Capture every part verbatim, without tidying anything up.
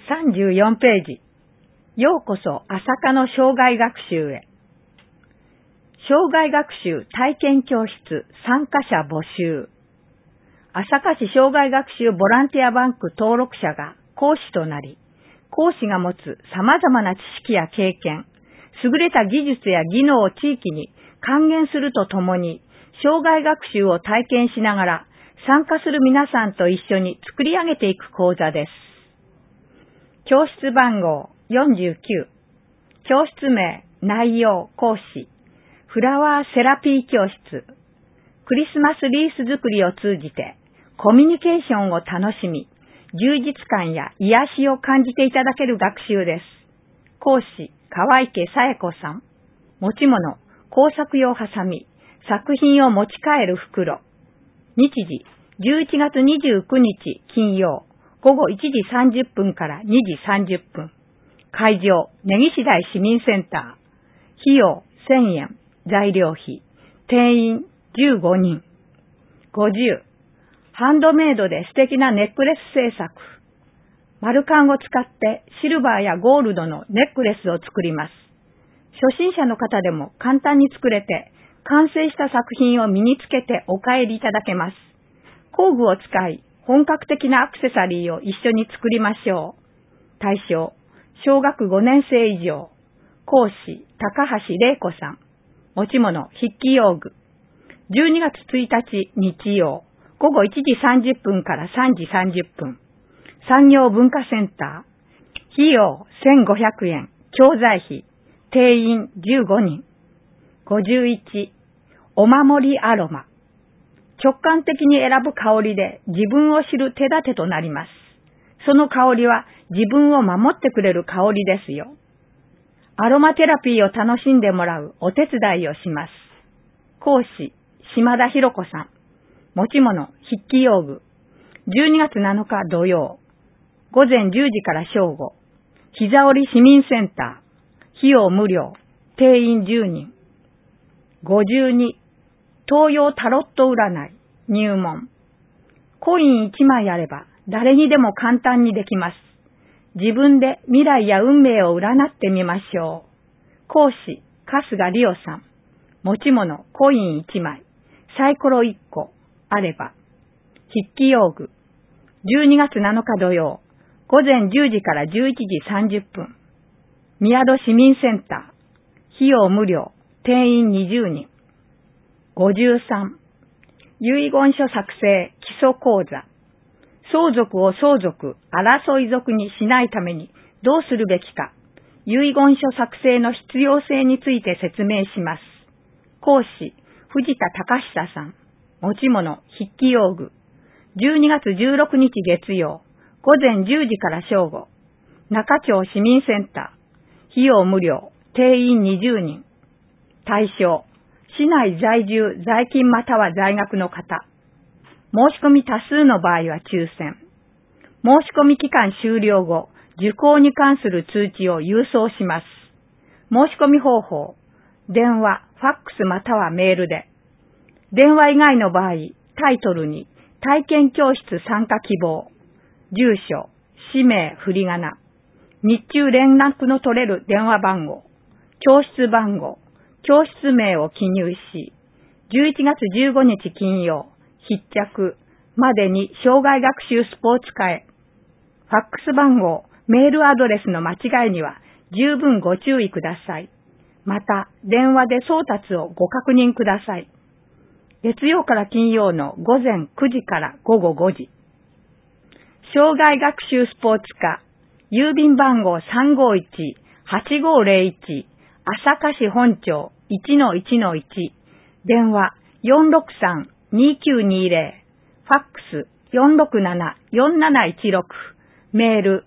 さんじゅうよんページ。ようこそ朝霞の障害学習へ。障害学習体験教室参加者募集。朝霞市障害学習ボランティアバンク登録者が講師となり、講師が持つ様々な知識や経験、優れた技術や技能を地域に還元するとともに、障害学習を体験しながら参加する皆さんと一緒に作り上げていく講座です。教室番号よんじゅうきゅう。教室名、内容、講師。フラワーセラピー教室。クリスマスリース作りを通じて、コミュニケーションを楽しみ、充実感や癒しを感じていただける学習です。講師、川池さえ子さん。持ち物、工作用ハサミ。作品を持ち帰る袋。日時、じゅういちがつにじゅうくにち金曜。午後いちじさんじゅっぷんからにじさんじゅっぷん。会場、根岸台市民センター。費用、せんえん。材料費。定員、じゅうごにん。ごじゅう。ハンドメイドで素敵なネックレス製作。丸カンを使ってシルバーやゴールドのネックレスを作ります。初心者の方でも簡単に作れて、完成した作品を身につけてお帰りいただけます。工具を使い、本格的なアクセサリーを一緒に作りましょう。対象、小学ごねん生以上。講師、高橋玲子さん。持ち物、筆記用具。じゅうにがつついたち日曜、午後いちじさんじゅっぷんからさんじさんじゅっぷん。産業文化センター。費用せんごひゃくえん。教材費。定員じゅうごにん。ごじゅういち。お守りアロマ。直感的に選ぶ香りで自分を知る手立てとなります。その香りは自分を守ってくれる香りですよ。アロマテラピーを楽しんでもらうお手伝いをします。講師、島田博子さん。持ち物、筆記用具。じゅうにがつなのか土曜。午前じゅうじから正午。膝折市民センター。費用無料。定員じゅうにん。ごじゅうに。東洋タロット占い。入門。コインいちまいあれば誰にでも簡単にできます。自分で未来や運命を占ってみましょう。講師、春日理央さん。持ち物、コインいちまい。サイコロいっこあれば。筆記用具。じゅうにがつなのか土曜。午前じゅうじからじゅういちじさんじゅっぷん。宮戸市民センター。費用無料。定員にじゅうにん。ごじゅうさん。遺言書作成基礎講座。相続を相続、争い族にしないためにどうするべきか。遺言書作成の必要性について説明します。講師、藤田隆久さん。持ち物、筆記用具。じゅうにがつじゅうろくにち月曜。午前じゅうじから正午。中町市民センター。費用無料。定員にじゅうにん。対象。市内在住、在勤または在学の方。申し込み多数の場合は抽選。申し込み期間終了後、受講に関する通知を郵送します。申し込み方法。電話、ファックスまたはメールで。電話以外の場合、タイトルに体験教室参加希望。住所、氏名、振り仮名。日中連絡の取れる電話番号。教室番号。教室名を記入し、じゅういちがつじゅうごにち金曜、必着までに障害学習スポーツ科へ。ファックス番号、メールアドレスの間違いには十分ご注意ください。また、電話で送達をご確認ください。月曜から金曜の午前くじから午後ごじ。障害学習スポーツ科、郵便番号 さんごいちはちごぜろいち、朝霞市本町 いちのいちのいち、電話 よんろくさんにきゅうにぜろ、ファックス よんろくななよんなないちろく、メール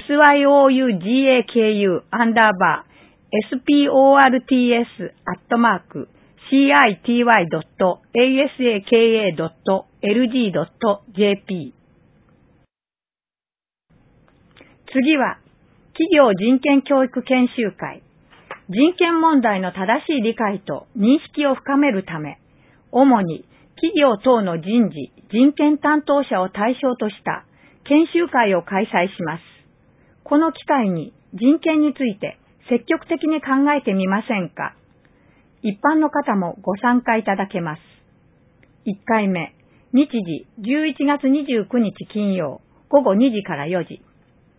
syougaku アンダーバー sports アットマーク city.asaka.lg.jp。 次は企業人権教育研修会。人権問題の正しい理解と認識を深めるため、主に企業等の人事、人権担当者を対象とした研修会を開催します。 この機会に人権について積極的に考えてみませんか？一般の方もご参加いただけます。いっかいめ、日時じゅういちがつにじゅうくにち金曜、ごごにじからよじ。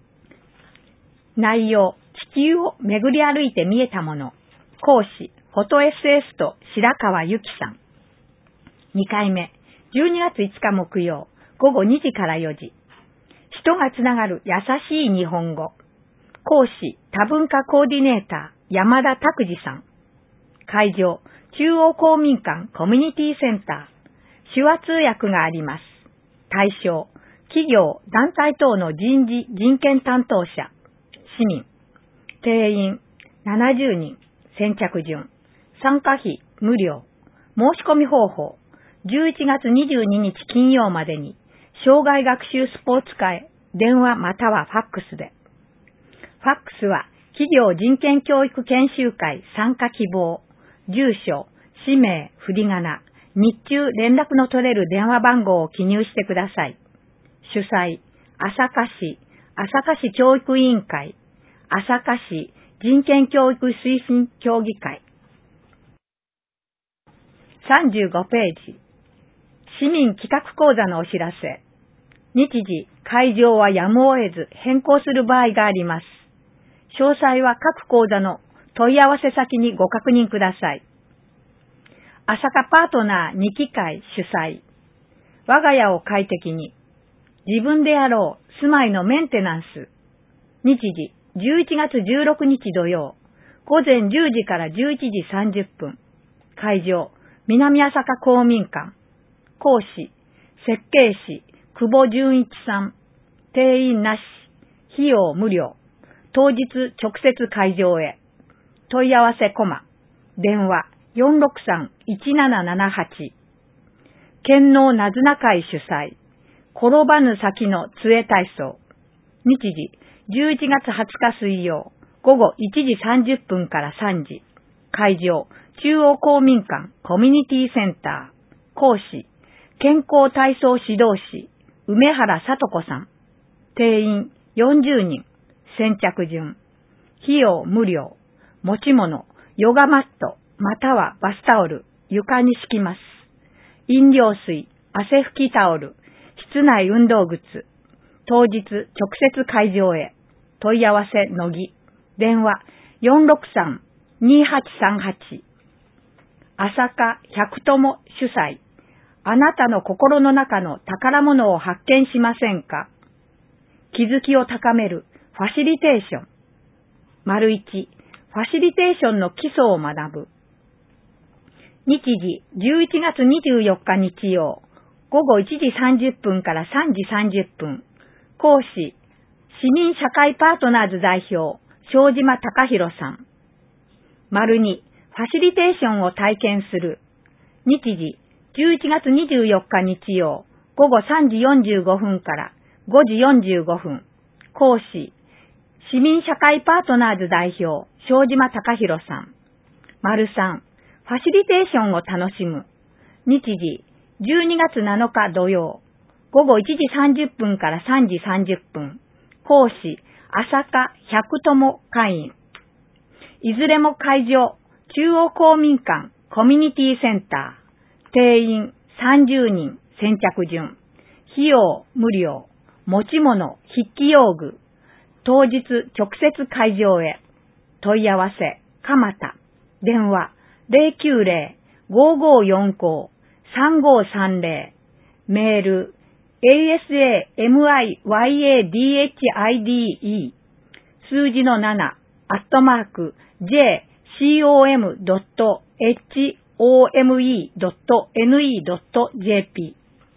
内容、地球を巡り歩いて見えたもの。講師、フォト エスエス と白川由紀さん。にかいめ、じゅうにがついつか木曜、ごごにじからよじ。人がつながる優しい日本語。講師、多文化コーディネーター、山田拓司さん。会場、中央公民館コミュニティセンター。手話通訳があります。対象、企業、団体等の人事、人権担当者。市民。定員、ななじゅうにん。先着順。参加費、無料。申し込み方法、じゅういちがつにじゅうににち金曜までに、障害学習スポーツ課へ、電話またはファックスで。ファックスは、企業人権教育研修会参加希望、住所、氏名、振り仮名、日中連絡の取れる電話番号を記入してください。主催、朝霞市、朝霞市教育委員会、朝霞市人権教育推進協議会。さんじゅうごページ。市民企画講座のお知らせ。日時、会場はやむを得ず変更する場合があります。詳細は各講座の問い合わせ先にご確認ください。朝霞パートナーにき会主催。我が家を快適に。自分でやろう住まいのメンテナンス。日時、じゅういちがつじゅうろくにち土曜、午前じゅうじからじゅういちじさんじゅっぷん。会場、南朝霞公民館。講師、設計士、久保純一さん。定員なし。費用無料。当日直接会場へ。問い合わせコマ。電話 よんろくさん いちななななはち。県農なずな会主催。転ばぬ先の杖体操。日時、じゅういちがつはつか水曜、午後いちじさんじゅっぷんからさんじ。会場、中央公民館コミュニティセンター。講師、健康体操指導士、梅原さと子さん。定員よんじゅうにん。先着順。費用無料。持ち物、ヨガマット、またはバスタオル、床に敷きます。飲料水、汗拭きタオル、室内運動靴。当日直接会場へ。問い合わせのぎ。電話 よんろくさん にはちさんはち。朝霞百友主催。あなたの心の中の宝物を発見しませんか？気づきを高めるファシリテーション。丸いち、ファシリテーションの基礎を学ぶ。日時、じゅういちがつにじゅうよっか日曜、午後いちじさんじゅっぷんからさんじさんじゅっぷん。講師、市民社会パートナーズ代表、庄島隆弘さん。丸に、ファシリテーションを体験する。日時、じゅういちがつにじゅうよっか日曜、午後さんじよんじゅうごふんからごじよんじゅうごふん。講師、市民社会パートナーズ代表、庄島隆弘さん。丸さん、ファシリテーションを楽しむ。日時、じゅうにがつなのか土曜、午後いちじさんじゅっぷんからさんじさんじゅっぷん。講師、朝霞百友会員。いずれも会場、中央公民館コミュニティセンター。定員さんじゅうにん、先着順。費用無料。持ち物、筆記用具。当日直接会場へ。問い合わせ、蒲田。電話 ゼロきゅうゼロ ごーごーよんごー さんごーさんゼロ。メール エーエスエーエムアイワイエーディーエイチアイディーイー 数字のななアットマーク ジェーシーオーエムドットエイチオーエムイードットエヌイードットジェーピ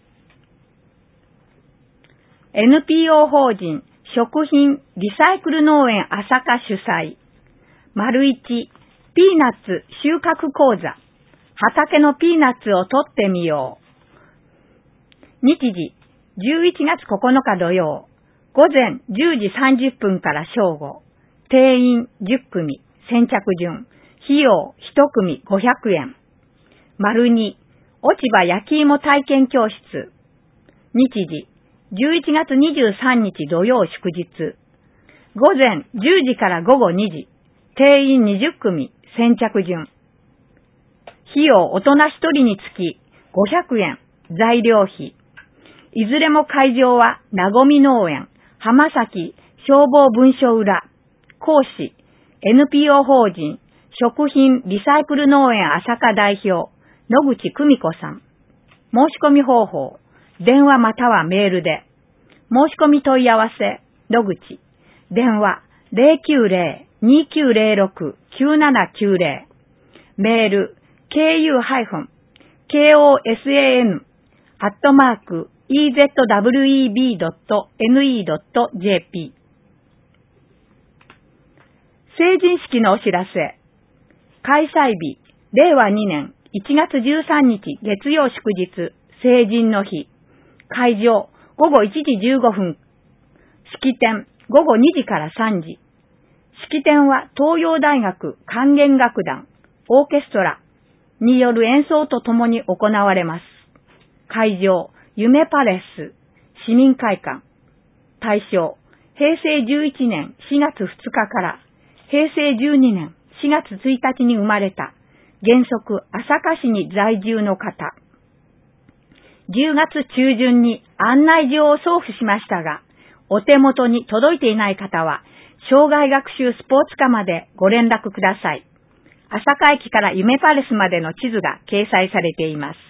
ー エヌピーオー 法人食品リサイクル農園朝霞主催。丸いち、ピーナッツ収穫講座。畑のピーナッツを取ってみよう。日時、じゅういちがつここのか土曜、午前じゅうじさんじゅっぷんから正午。定員じゅっくみ、先着順。費用いちくみごひゃくえん。丸に、落ち葉焼き芋体験教室。日時、じゅういちがつにじゅうさんにち土曜祝日。 午前じゅうじから午後にじ、定員にじゅっくみ、先着順。費用大人ひとりにつきごひゃくえん、材料費。いずれも会場は、なごみ農園、浜崎消防文書裏、講師、エヌピーオー 法人、食品リサイクル農園朝霞代表、野口久美子さん。申し込み方法、電話またはメールで。申し込み問い合わせ、野口。電話 ゼロきゅうゼロ にきゅうゼロろく きゅうななきゅうゼロ。メール ケーユー ケーオーエスエーエヌ アットマーク イーゼットダブリューイービー ドット エヌイー ドット ジェーピー。成人式のお知らせ。開催日、れいわにねんいちがつじゅうさんにち月曜祝日、成人の日。会場、ごごいちじじゅうごふん。式典、ごごにじからさんじ。式典は東洋大学管弦楽団、オーケストラによる演奏とともに行われます。会場、夢パレス、市民会館。対象、へいせいじゅういちねんしがつふつかからへいせいじゅうにねんしがつついたちに生まれた、原則朝霞市に在住の方。じゅうがつちゅうじゅんに案内状を送付しましたが、お手元に届いていない方は、生涯学習スポーツ課までご連絡ください。朝霞駅から夢パレスまでの地図が掲載されています。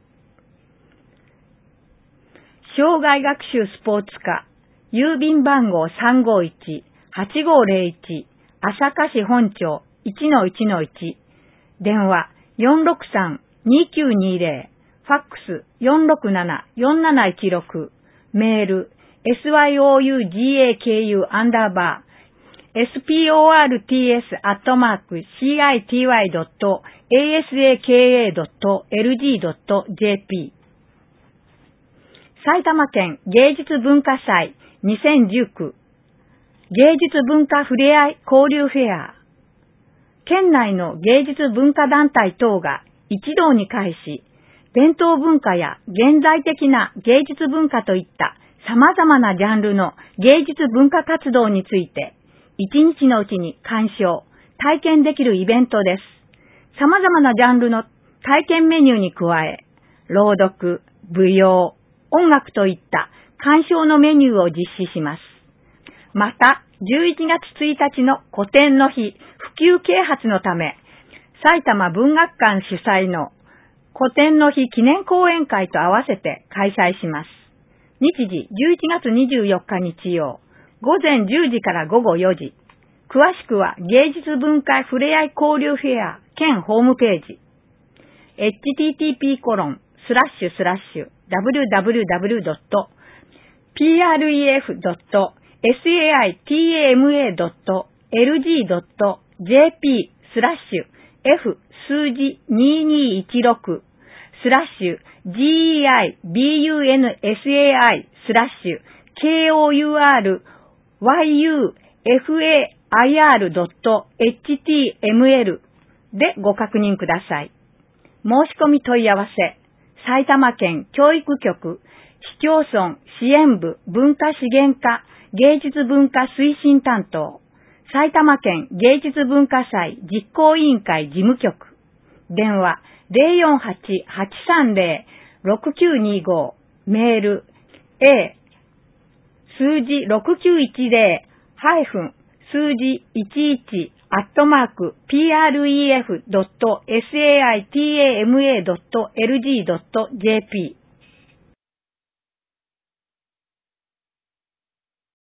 生涯学習スポーツ課、郵便番号 さんごいち はちごゼロいち 朝霞市本町 いちのいちのいち、電話 よんろくさん にきゅうにゼロ、ファックス よんろくなな よんなないちろく、メール エスワイオーユージーエーケーユー アンダーバー エスピーオーアールティーエス アットマーク シーアイティーワイ ドット エーエスエーケーエー ドット エルジー ドット ジェーピー。埼玉県芸術文化祭にせんじゅうきゅう芸術文化ふれあい交流フェア。県内の芸術文化団体等が一堂に会し、伝統文化や現在的な芸術文化といった様々なジャンルの芸術文化活動について、一日のうちに鑑賞、体験できるイベントです。様々なジャンルの体験メニューに加え、朗読、舞踊、音楽といった鑑賞のメニューを実施します。また、じゅういちがつついたちの古典の日普及啓発のため、埼玉文学館主催の古典の日記念講演会と合わせて開催します。日時じゅういちがつにじゅうよっか日曜、ごぜんじゅうじからごごよじ。詳しくは芸術文化ふれあい交流フェア県ホームページ。エイチティーティーピーコロンスラッシュスラッシュダブリューダブリューダブリュードットピーアールイーエフドットエスエーアイティーエーエムエードットエルジードットジェーピースラッシュ F 数字ににいちろくスラッシュ ジーイーアイビーユーエヌエスエーアイ スラッシュ ケーオーユーアールワイユーエフエーアイアールドットエイチティーエムエル でご確認ください。申し込み問い合わせ、埼玉県教育局、市町村支援部文化資源課芸術文化推進担当、埼玉県芸術文化祭実行委員会事務局、電話 ゼロよんはち はちさんゼロ ろくきゅうにご、メール A 数字ろくきゅういちゼロハイフン数字いちいちアットマーク ピーアールイーエフドットエスエーアイティーエーエムエードットエルジードットジェーピー